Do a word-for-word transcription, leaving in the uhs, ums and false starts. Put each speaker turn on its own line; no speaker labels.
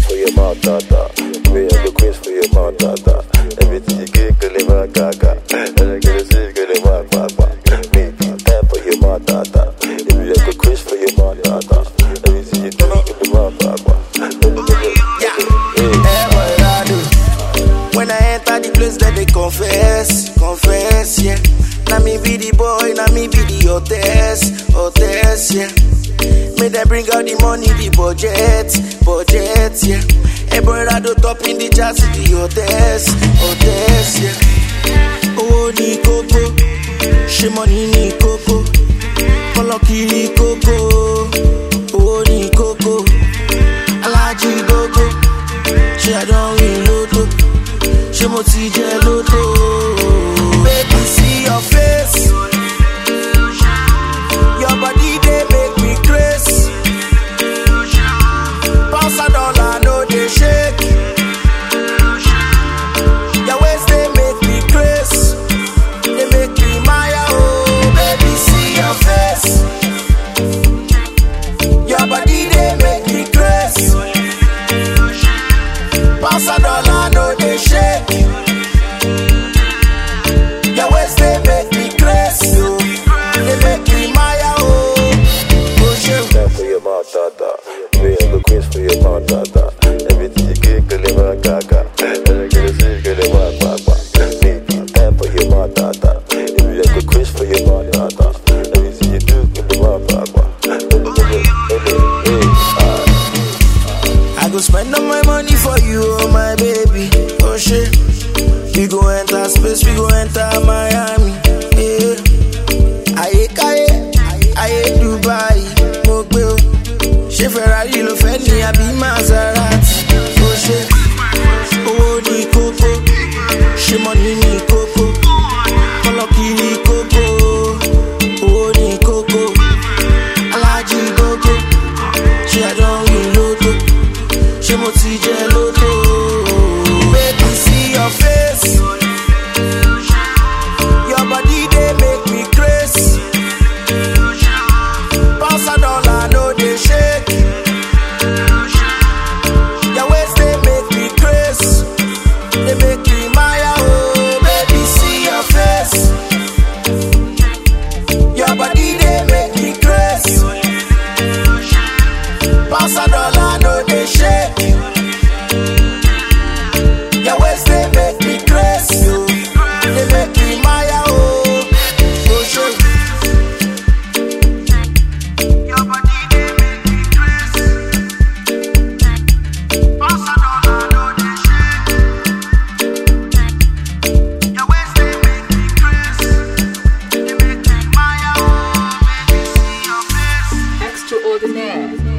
for your mouth, tata. Me I go quiz for your mouth, tata. Everything you get, girl, in my gaga. And I get a sick, girl, in my papa. Me time for your mouth, tata. If you go quiz for your mouth, tata. Everything you do, girl, in my papa.
Yeah, hey, what I do? When I enter the place, that they confess, confess, yeah. Now me be the boy, now me be the hotess, hotess, yeah. May they bring out the money, the budget, budget, yeah. Hey brother, do top in the jazz, the hotess, hotess, yeah. Oh, ni coco, she money ni coco, Koloki ni coco, oh ni coco, Alaji gogo, she I don't win lotto, she moti geloto. Baby, see your face, your body they make me crazy. Pounds a dollar, no they shake. Your waist they make me crazy. They make me maya, oh baby, see your face. Your body they make me crazy. Pounds a dollar, no they shake. Your waist they make me crazy, oh. They make me maya, oh. Oh shit.
Time for your mouth, tata. Me I go quiz for your mouth, tata. Everything you get, girl, in my gaga. And I get a sick, girl, in my papa. Me time for your mouth, tata. If you go quiz for your mouth, tata. Everything you do, girl, in my papa.
I go spend all my money for you, oh my baby. Oh shit. We go enter space, we go enter Miami. Yeah. Aye, aye, aye, Dubai. Mogbe o. She Ferrari lo fẹ́ ni àbí Maserati. Oh shit. Owó ni kókó. Ṣé money ni kókó. Kọ́lọ́kì ni kókó. Owó ni kókó. Alájí gogo. Ṣé I don win lotto. Ṣé mo ti jẹ lotto. Baby, see your face. Your body they make me crazy. Pounds a dollar, no they shake. Your waist they make me crazy. They make me maya, oh baby, see your face. Your body they make me crazy. Pounds a dollar, no they shake. Your waist they make me crazy, oh. They make me maya, oh. Oh shit. Your body they make me crazy. Pounds a dollar, no they shake. Your waist they make me crazy. They make me maya, oh. Baby, see your face.
Extraordinaire.